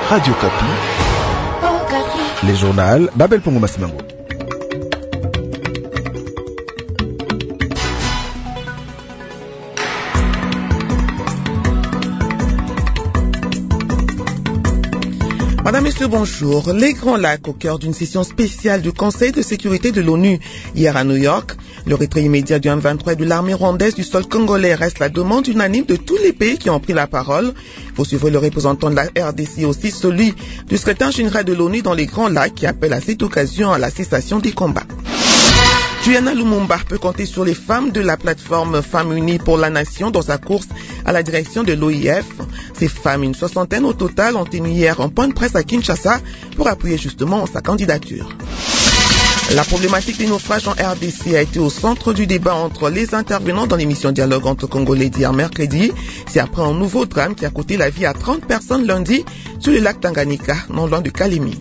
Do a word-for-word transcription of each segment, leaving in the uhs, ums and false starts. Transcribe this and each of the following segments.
Radio Kapi. Oh, Kapi. Les journaux Babel Pongo Masimango. Madame, Messieurs, bonjour. Les Grands Lacs au cœur d'une session spéciale du Conseil de sécurité de l'ONU hier à New York. Le retrait immédiat du M vingt-trois et de l'armée rwandaise du sol congolais reste la demande unanime de tous les pays qui ont pris la parole. Vous suivrez le représentant de la R D C aussi, celui du secrétaire général de l'ONU dans les Grands Lacs qui appelle à cette occasion à la cessation des combats. Juliana Lumumba peut compter sur les femmes de la plateforme Femmes Unies pour la Nation dans sa course à la direction de l'O I F. Ces femmes, une soixantaine au total, ont tenu hier un point de presse à Kinshasa pour appuyer justement sa candidature. La problématique des naufrages en R D C a été au centre du débat entre les intervenants dans l'émission Dialogue entre Congolais d'hier mercredi. C'est après un nouveau drame qui a coûté la vie à trente personnes lundi sur le lac Tanganyika, non loin de Kalemi.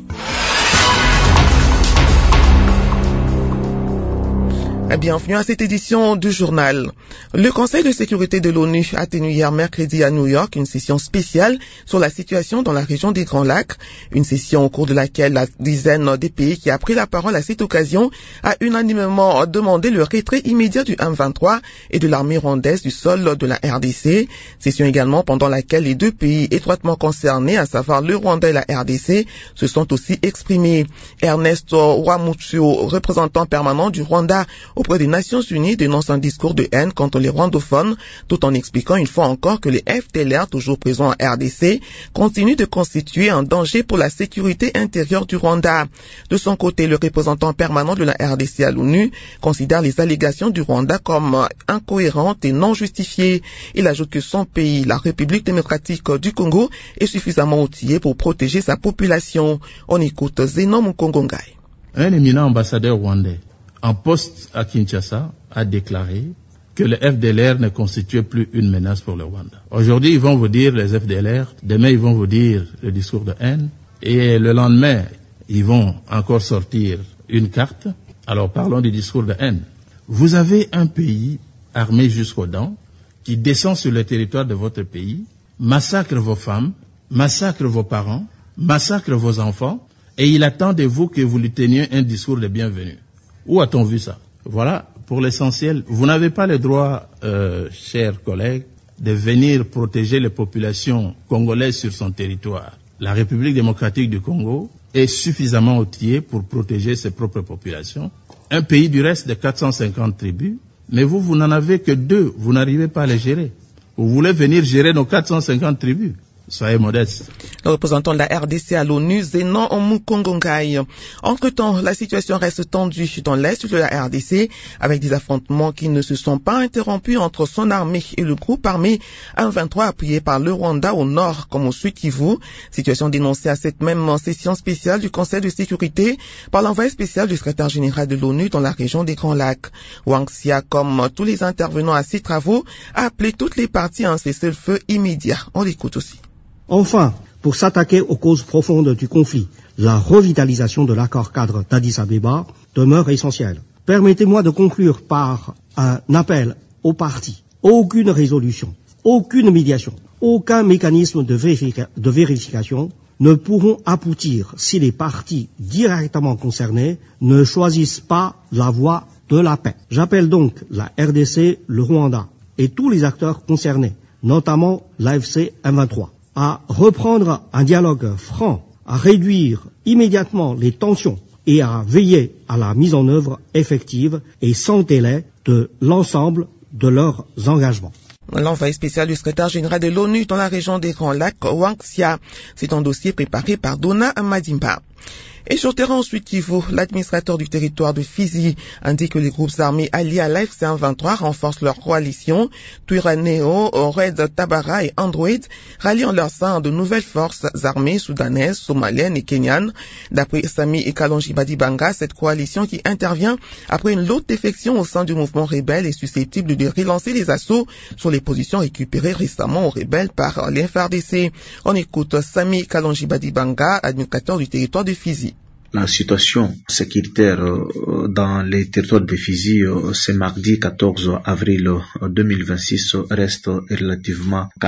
Bienvenue à cette édition du journal. Le Conseil de sécurité de l'ONU a tenu hier mercredi à New York une session spéciale sur la situation dans la région des Grands Lacs. Une session au cours de laquelle la dizaine des pays qui a pris la parole à cette occasion a unanimement demandé le retrait immédiat du M vingt-trois et de l'armée rwandaise du sol de la R D C. Session également pendant laquelle les deux pays étroitement concernés, à savoir le Rwanda et la R D C, se sont aussi exprimés. Ernest Rwamutsio, représentant permanent du Rwanda auprès des Nations Unies, dénonce un discours de haine contre les rwandophones, tout en expliquant une fois encore que les F D L R, toujours présents en R D C, continuent de constituer un danger pour la sécurité intérieure du Rwanda. De son côté, le représentant permanent de la R D C à l'ONU considère les allégations du Rwanda comme incohérentes et non justifiées. Il ajoute que son pays, la République démocratique du Congo, est suffisamment outillé pour protéger sa population. On écoute Zeno Mukongongai. Un éminent ambassadeur rwandais en poste à Kinshasa, a déclaré que le F D L R ne constituait plus une menace pour le Rwanda. Aujourd'hui, ils vont vous dire les F D L R, demain, ils vont vous dire le discours de haine, et le lendemain, ils vont encore sortir une carte. Alors, parlons du discours de haine. Vous avez un pays armé jusqu'aux dents qui descend sur le territoire de votre pays, massacre vos femmes, massacre vos parents, massacre vos enfants, et il attend de vous que vous lui teniez un discours de bienvenue. Où a-t-on vu ça? Voilà, pour l'essentiel, vous n'avez pas le droit, euh, chers collègues, de venir protéger les populations congolaises sur son territoire. La République démocratique du Congo est suffisamment outillée pour protéger ses propres populations. Un pays du reste de quatre cent cinquante tribus, mais vous, vous n'en avez que deux, vous n'arrivez pas à les gérer. Vous voulez venir gérer nos quatre cent cinquante tribus? Soyez modeste. Le représentant de la R D C à l'ONU, Zeno Mukongongai. Entre-temps, la situation reste tendue dans l'est de la R D C, avec des affrontements qui ne se sont pas interrompus entre son armée et le groupe armé M vingt-trois appuyé par le Rwanda au nord comme au sud Kivu. Situation dénoncée à cette même session spéciale du Conseil de sécurité par l'envoyé spécial du secrétaire général de l'ONU dans la région des Grands Lacs. Wang Xia, comme tous les intervenants à ces travaux, a appelé toutes les parties à un cessez-le-feu immédiat. On l'écoute aussi. Enfin, pour s'attaquer aux causes profondes du conflit, la revitalisation de l'accord cadre d'Addis Abeba demeure essentielle. Permettez-moi de conclure par un appel aux partis. Aucune résolution, aucune médiation, aucun mécanisme de, vérifica- de vérification ne pourront aboutir si les partis directement concernés ne choisissent pas la voie de la paix. J'appelle donc la R D C, le Rwanda et tous les acteurs concernés, notamment l'A F C M vingt-trois. À reprendre un dialogue franc, à réduire immédiatement les tensions et à veiller à la mise en œuvre effective et sans délai de l'ensemble de leurs engagements. L'envoyé spécial du secrétaire général de l'ONU dans la région des Grands Lacs, Wang Xia, c'est un dossier préparé par Donna Madimba. Et sur terrain ensuite Kivu, l'administrateur du territoire de Fizi indique que les groupes armés alliés à l'A F C M vingt-trois renforcent leur coalition. Twirwaneho, Red Tabara et Android rallient en leur sein de nouvelles forces armées soudanaises, somaliennes et kenyanes. D'après Sami Kalonji Badibanga, cette coalition qui intervient après une lourde défection au sein du mouvement rebelle est susceptible de relancer les assauts sur les positions récupérées récemment aux rebelles par les F R D C. On écoute Sami Kalonji Badibanga, administrateur du territoire de Fizi. La situation sécuritaire dans les territoires de Fizi ce mardi quatorze avril deux mille vingt-six reste relativement calme.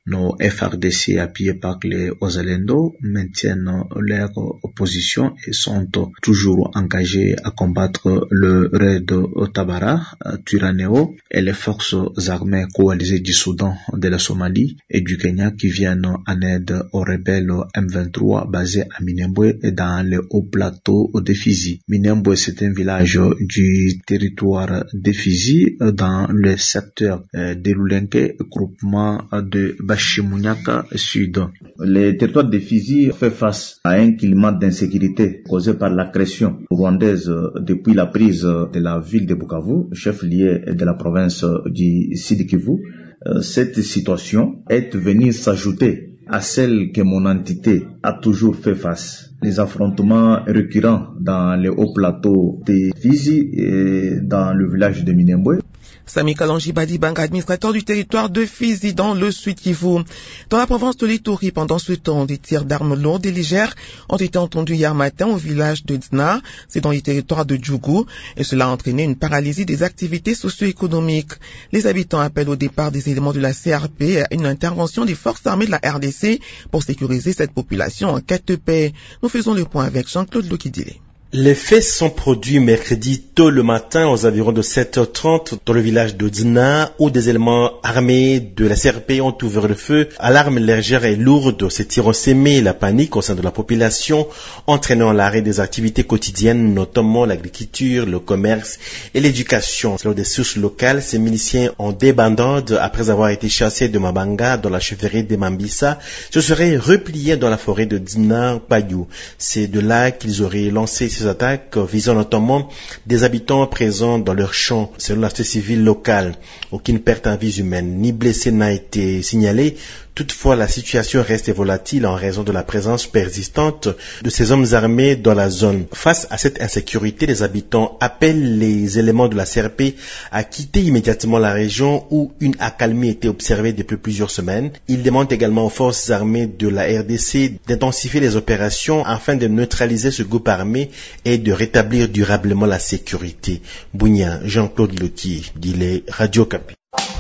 Nos F R D C appuyés par les Ozalendo maintiennent leur opposition et sont toujours engagés à combattre le raid Tabara, Twirwaneho et les forces armées coalisées du Soudan, de la Somalie et du Kenya qui viennent en aide aux rebelles M vingt-trois basés à Minembwe et dans le haut plateau de Fizi. Minembwe, c'est un village du territoire de Fizi dans le secteur de Lulenke, groupement de Bashimunyaka Sud. Le territoire de Fizi fait face à un climat d'insécurité causé par l'agression rwandaise depuis la prise de la ville de Bukavu, chef-lieu de la province du Sud Kivu. Cette situation est venue s'ajouter à celle que mon entité a toujours fait face. Les affrontements récurrents dans les hauts plateaux de Fizi et dans le village de Minembwe. Sami Kalonji Badibanga, administrateur du territoire de Fizi dans le Sud Kivu. Dans la province de l'Ituri, pendant ce temps, des tirs d'armes lourdes et légères ont été entendus hier matin au village de Dzna, c'est dans le territoire de Djougou, et cela a entraîné une paralysie des activités socio-économiques. Les habitants appellent au départ des éléments de la C R P à une intervention des forces armées de la R D C pour sécuriser cette population en quête de paix. Nous faisons le point avec Jean-Claude Lokidile. Les faits sont produits mercredi tôt le matin aux environs de sept heures trente dans le village de Dzna où des éléments armés de la C R P ont ouvert le feu à l'arme légère et lourde. Ces tirs ont sémé la panique au sein de la population, entraînant l'arrêt des activités quotidiennes, notamment l'agriculture, le commerce et l'éducation. Selon des sources locales, ces miliciens en débandade, après avoir été chassés de Mabanga dans la chefferie de Mambisa, se seraient repliés dans la forêt de Dzna-Bayou. C'est de là qu'ils auraient lancé ces attaques visant notamment des habitants présents dans leurs champs. Selon la société civile locale, aucune perte en vie humaine ni blessé n'a été signalée. Toutefois, la situation reste volatile en raison de la présence persistante de ces hommes armés dans la zone. Face à cette insécurité, les habitants appellent les éléments de la C R P à quitter immédiatement la région où une accalmie était observée depuis plusieurs semaines. Ils demandent également aux forces armées de la R D C d'intensifier les opérations afin de neutraliser ce groupe armé et de rétablir durablement la sécurité. Bounia, Jean-Claude Loki, dit les Radio Kapi.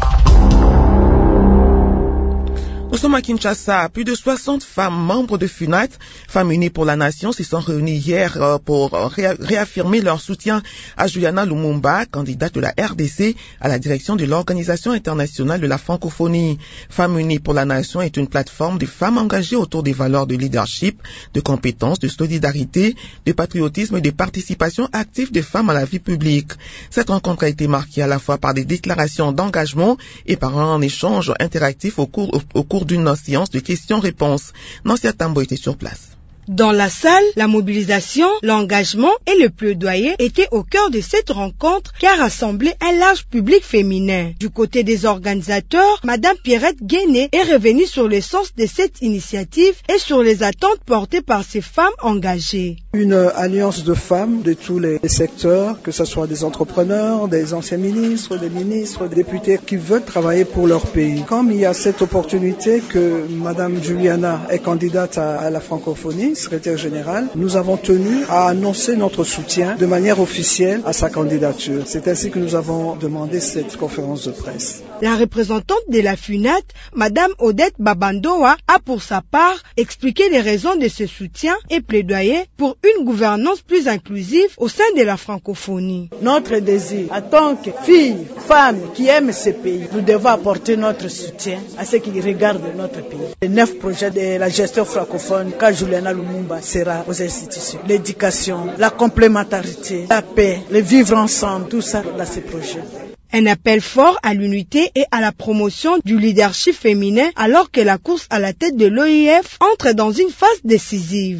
Nous sommes à Kinshasa. Plus de soixante femmes membres de FUNAT, Femmes Unies pour la Nation, se sont réunies hier pour réaffirmer leur soutien à Juliana Lumumba, candidate de la R D C à la direction de l'Organisation internationale de la francophonie. Femmes Unies pour la Nation est une plateforme de femmes engagées autour des valeurs de leadership, de compétences, de solidarité, de patriotisme et de participation active des femmes à la vie publique. Cette rencontre a été marquée à la fois par des déclarations d'engagement et par un échange interactif au cours, au cours d'une séance de questions-réponses. Nancy Tambo était sur place. Dans la salle, la mobilisation, l'engagement et le plaidoyer étaient au cœur de cette rencontre qui a rassemblé un large public féminin. Du côté des organisateurs, Madame Pierrette Guéné est revenue sur le sens de cette initiative et sur les attentes portées par ces femmes engagées. Une alliance de femmes de tous les secteurs, que ce soit des entrepreneurs, des anciens ministres, des ministres, des députés qui veulent travailler pour leur pays. Comme il y a cette opportunité que Madame Juliana est candidate à, à la francophonie, secrétaire général, nous avons tenu à annoncer notre soutien de manière officielle à sa candidature. C'est ainsi que nous avons demandé cette conférence de presse. La représentante de la FUNAT, Madame Odette Babandoa, a pour sa part expliqué les raisons de ce soutien et plaidoyer pour une gouvernance plus inclusive au sein de la francophonie. Notre désir, en tant que filles, femmes qui aiment ce pays, nous devons apporter notre soutien à ceux qui regardent notre pays. Les neuf projets de la gestion francophone, quand Juliana Lumumba sera aux institutions. L'éducation, la complémentarité, la paix, le vivre ensemble, tout ça dans ces projets. Un appel fort à l'unité et à la promotion du leadership féminin alors que la course à la tête de l'O I F entre dans une phase décisive.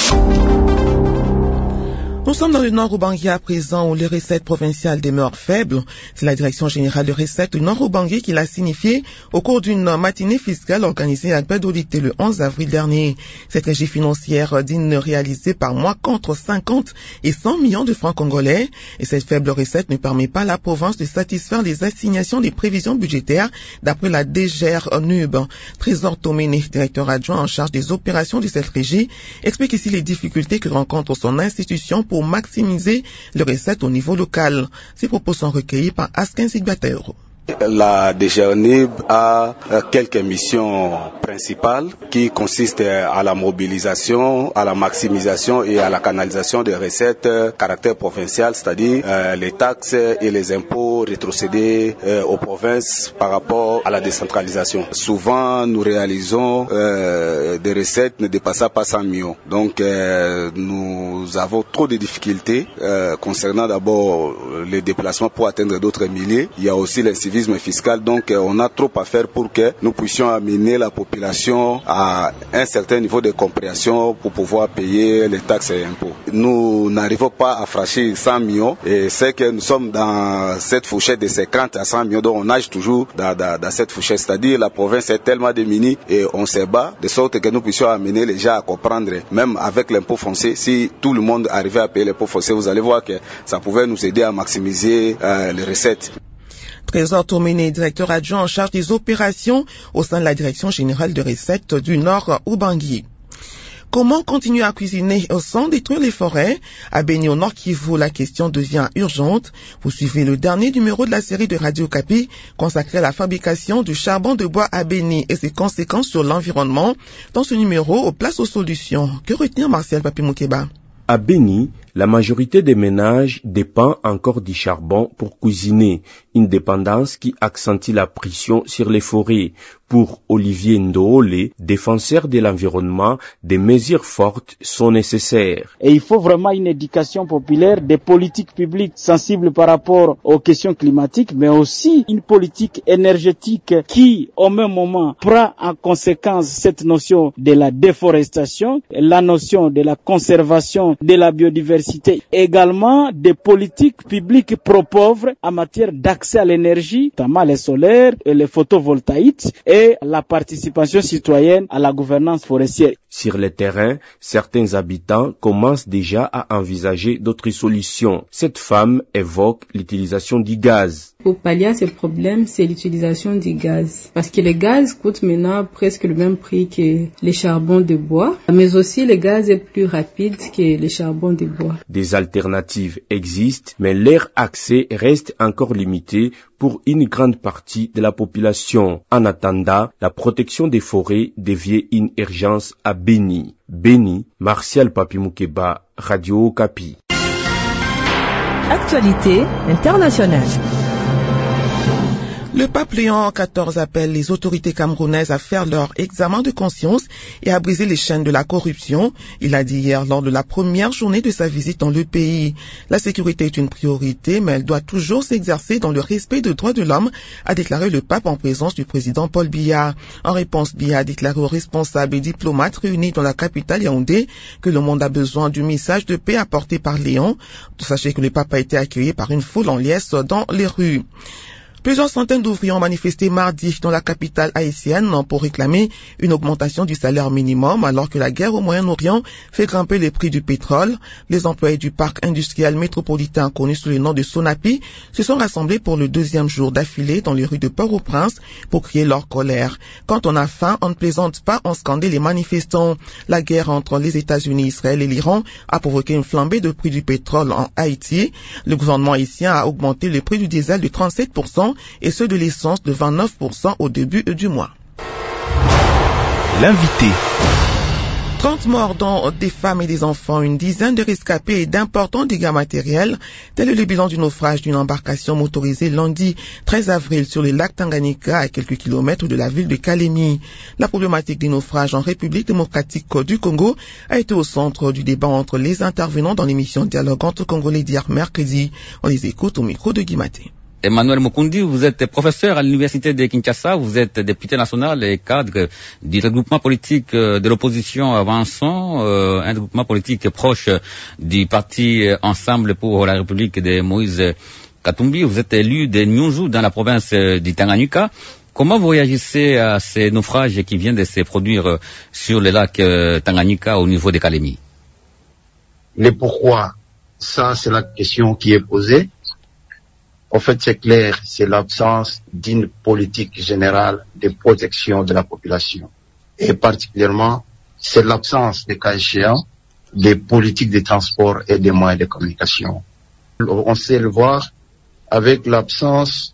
Nous sommes dans le Nord-Ubangi à présent où les recettes provinciales demeurent faibles. C'est la Direction générale de recettes du Nord-Ubangi qui l'a signifié au cours d'une matinée fiscale organisée à Badolité le onze avril dernier. Cette régie financière digne réalisée par mois contre cinquante et cent millions de francs congolais. Et cette faible recette ne permet pas à la province de satisfaire les assignations des prévisions budgétaires d'après la D G R N U B. Trésor Toméné, directeur adjoint en charge des opérations de cette régie, explique ici les difficultés que rencontre son institution pour maximiser les recettes au niveau local. Ces propos sont recueillis par Askin Sigbateuro. La D G N I B a quelques missions principales qui consistent à la mobilisation, à la maximisation et à la canalisation des recettes caractère provincial, c'est-à-dire euh, les taxes et les impôts rétrocédés euh, aux provinces par rapport à la décentralisation. Souvent, nous réalisons euh, des recettes ne dépassant pas cent millions. Donc, euh, nous avons trop de difficultés euh, concernant d'abord les déplacements pour atteindre d'autres milliers. Il y a aussi l'incivisme fiscal, donc euh, on a trop à faire pour que nous puissions amener la population à un certain niveau de compréhension pour pouvoir payer les taxes et impôts. Nous n'arrivons pas à franchir cent millions et c'est que nous sommes dans cette fourchette de cinquante à cent millions, donc on nage toujours dans, dans, dans cette fourchette, c'est-à-dire la province est tellement démunie et on se bat de sorte que nous puissions amener les gens à comprendre, même avec l'impôt foncier, si tout le monde arrivait à payer l'impôt foncier, vous allez voir que ça pouvait nous aider à maximiser euh, les recettes. Trésor Tourméné, directeur adjoint en charge des opérations au sein de la Direction générale de recettes du Nord Ubangui. Comment continuer à cuisiner sans détruire les forêts? À Béni au Nord Kivu, la question devient urgente. Vous suivez le dernier numéro de la série de Radio Okapi consacré à la fabrication du charbon de bois à Béni et ses conséquences sur l'environnement. Dans ce numéro, place aux solutions. Que retenir Martial Papi Moukeba? À Béni, la majorité des ménages dépend encore du charbon pour cuisiner, une dépendance qui accentue la pression sur les forêts. Pour Olivier Ndoole, défenseur de l'environnement, des mesures fortes sont nécessaires. Et il faut vraiment une éducation populaire, des politiques publiques sensibles par rapport aux questions climatiques, mais aussi une politique énergétique qui, au même moment, prend en conséquence cette notion de la déforestation, la notion de la conservation de la biodiversité, également des politiques publiques pro-pauvres en matière d'accès à l'énergie, notamment les solaires et les photovoltaïques, et la participation citoyenne à la gouvernance forestière. Sur le terrain, certains habitants commencent déjà à envisager d'autres solutions. Cette femme évoque l'utilisation du gaz. Pour pallier à ce problème, c'est l'utilisation du gaz. Parce que le gaz coûte maintenant presque le même prix que les charbons de bois, mais aussi le gaz est plus rapide que les charbons de bois. Des alternatives existent, mais leur accès reste encore limité pour une grande partie de la population. En attendant, la protection des forêts devient une urgence à Béni. Béni, Martial Papi Moukeba, Radio Okapi. Actualité internationale. Le pape Léon quatorze appelle les autorités camerounaises à faire leur examen de conscience et à briser les chaînes de la corruption. Il a dit hier lors de la première journée de sa visite dans le pays. La sécurité est une priorité, mais elle doit toujours s'exercer dans le respect des droits de l'homme, a déclaré le pape en présence du président Paul Biya. En réponse, Biya a déclaré aux responsables et diplomates réunis dans la capitale Yaoundé que le monde a besoin du message de paix apporté par Léon. Sachez que le pape a été accueilli par une foule en liesse dans les rues. Plusieurs centaines d'ouvriers ont manifesté mardi dans la capitale haïtienne pour réclamer une augmentation du salaire minimum alors que la guerre au Moyen-Orient fait grimper les prix du pétrole. Les employés du parc industriel métropolitain connu sous le nom de Sonapi se sont rassemblés pour le deuxième jour d'affilée dans les rues de Port-au-Prince pour crier leur colère. Quand on a faim, on ne plaisante pas, ont scandé les manifestants. La guerre entre les États-Unis, Israël et l'Iran a provoqué une flambée de prix du pétrole en Haïti. Le gouvernement haïtien a augmenté le prix du diesel de trente-sept pour cent et ceux de l'essence de vingt-neuf pour cent au début du mois. L'invité. trente morts dont des femmes et des enfants, une dizaine de rescapés et d'importants dégâts matériels. Tel est le bilan du naufrage d'une embarcation motorisée lundi treize avril sur le lac Tanganyika à quelques kilomètres de la ville de Kalemi. La problématique des naufrages en République démocratique du Congo a été au centre du débat entre les intervenants dans l'émission Dialogue entre Congolais d'hier mercredi. On les écoute au micro de Guimaté. Emmanuel Mukundi, vous êtes professeur à l'université de Kinshasa, vous êtes député national et cadre du regroupement politique de l'opposition Avançons, euh, un regroupement politique proche du parti Ensemble pour la République de Moïse Katumbi. Vous êtes élu de Nyunzu dans la province du Tanganyika. Comment vous réagissez à ces naufrages qui viennent de se produire sur le lac Tanganyika au niveau de Kalemi? Le pourquoi, ça c'est la question qui est posée. En fait, c'est clair, c'est l'absence d'une politique générale de protection de la population. Et particulièrement, c'est l'absence, des cas échéants, des politiques de transport et des moyens de communication. On sait le voir avec l'absence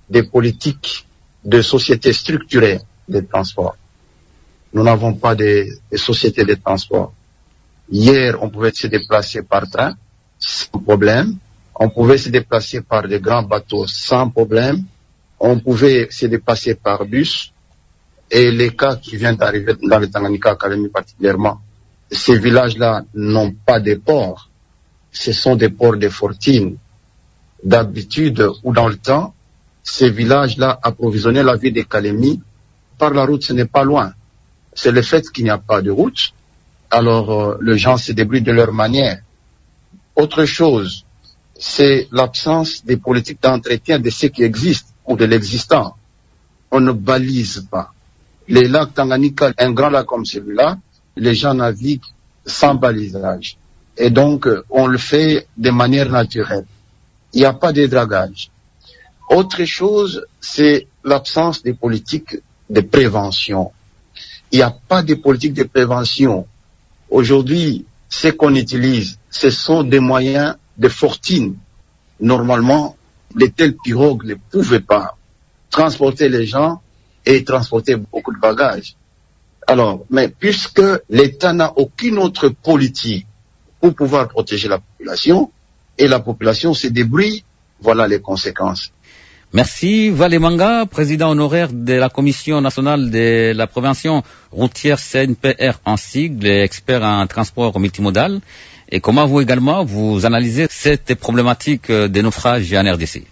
des politiques de sociétés structurées de transport. Nous n'avons pas de, de sociétés de transport. Hier, on pouvait se déplacer par train sans problème. On pouvait se déplacer par des grands bateaux sans problème. On pouvait se déplacer par bus. Et les cas qui viennent d'arriver dans le Tanganyika, Kalemi particulièrement, ces villages-là n'ont pas de ports. Ce sont des ports de fortune. D'habitude ou dans le temps, ces villages-là approvisionnaient la ville de Kalemi. Par la route, ce n'est pas loin. C'est le fait qu'il n'y a pas de route. Alors, euh, les gens se débrouillent de leur manière. Autre chose, c'est l'absence des politiques d'entretien de ce qui existe ou de l'existant. On ne balise pas. Les lacs Tanganyika, un grand lac comme celui-là, les gens naviguent sans balisage. Et donc, euh, on le fait de manière naturelle. Il n'y a pas de dragage. Autre chose, c'est l'absence des politiques de prévention. Il n'y a pas de politique de prévention. Aujourd'hui, ce qu'on utilise, ce sont des moyens de fortune. Normalement, les telles pirogues ne pouvaient pas transporter les gens et transporter beaucoup de bagages. Alors, mais puisque l'État n'a aucune autre politique pour pouvoir protéger la population, et la population se débrouille, voilà les conséquences. Merci Valemanga, président honoraire de la Commission nationale de la prévention routière C N P R en sigle, expert en transport multimodal. Et comment vous également, vous analysez cette problématique des naufrages en R D C?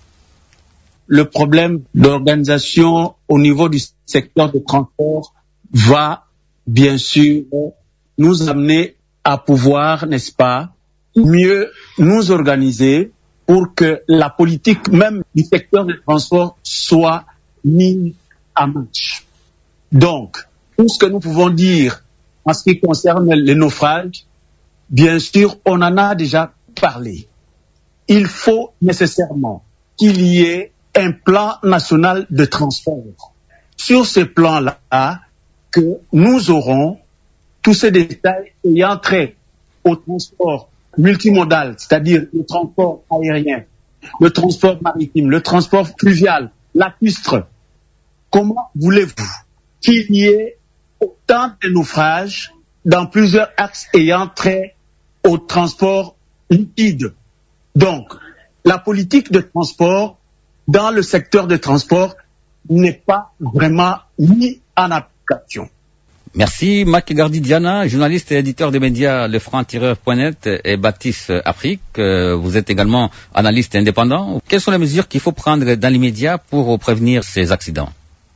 Le problème d'organisation au niveau du secteur de transport va bien sûr nous amener à pouvoir, n'est-ce pas, mieux nous organiser pour que la politique même du secteur des transports soit mise à marche. Donc, tout ce que nous pouvons dire en ce qui concerne les naufrages, bien sûr, on en a déjà parlé. Il faut nécessairement qu'il y ait un plan national de transport. Sur ce plan-là, que nous aurons tous ces détails ayant trait au transport multimodal, c'est-à-dire le transport aérien, le transport maritime, le transport fluvial, lacustre. Comment voulez-vous qu'il y ait autant de naufrages dans plusieurs axes ayant trait au transport liquide? Donc, la politique de transport dans le secteur de transport n'est pas vraiment mise en application. Merci, Mac Gardi Diana, journaliste et éditeur des médias le franc tireur point net et Baptiste Afrique. Vous êtes également analyste indépendant. Quelles sont les mesures qu'il faut prendre dans l'immédiat pour prévenir ces accidents?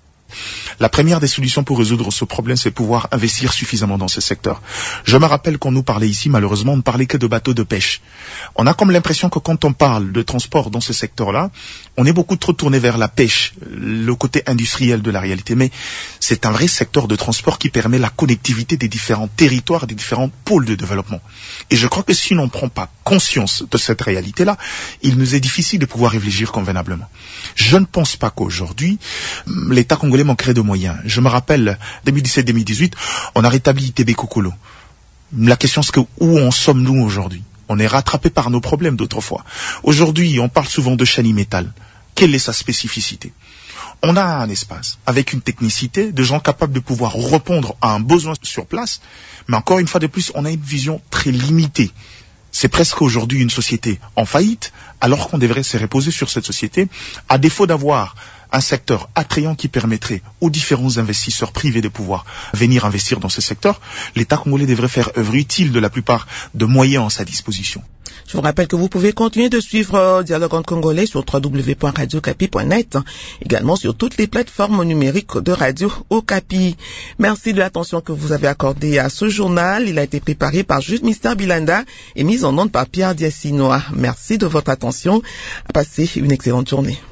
La première des solutions pour résoudre ce problème, c'est pouvoir investir suffisamment dans ce secteur. Je me rappelle qu'on nous parlait ici, malheureusement, on ne parlait que de bateaux de pêche. On a comme l'impression que quand on parle de transport dans ce secteur-là, on est beaucoup trop tourné vers la pêche, le côté industriel de la réalité. Mais c'est un vrai secteur de transport qui permet la connectivité des différents territoires, des différents pôles de développement. Et je crois que si l'on ne prend pas conscience de cette réalité-là, il nous est difficile de pouvoir réfléchir convenablement. Je ne pense pas qu'aujourd'hui, l'État congolais manquerait de moyens. Je me rappelle, deux mille dix-sept deux mille dix-huit, on a rétabli I T B Kokolo. La question c'est que où en sommes-nous aujourd'hui? On est rattrapé par nos problèmes d'autrefois. Aujourd'hui, on parle souvent de Chani Metal. Quelle est sa spécificité? On a un espace avec une technicité de gens capables de pouvoir répondre à un besoin sur place, mais encore une fois de plus, on a une vision très limitée. C'est presque aujourd'hui une société en faillite, alors qu'on devrait se reposer sur cette société, à défaut d'avoir un secteur attrayant qui permettrait aux différents investisseurs privés de pouvoir venir investir dans ce secteur. L'État congolais devrait faire œuvre utile de la plupart de moyens à sa disposition. Je vous rappelle que vous pouvez continuer de suivre Dialogue en Congolais sur w w w point radio okapi point net, également sur toutes les plateformes numériques de Radio Okapi. Merci de l'attention que vous avez accordée à ce journal. Il a été préparé par Juste Mister Bilanda et mis en onde par Pierre Diasinoa. Merci de votre attention. Passez une excellente journée.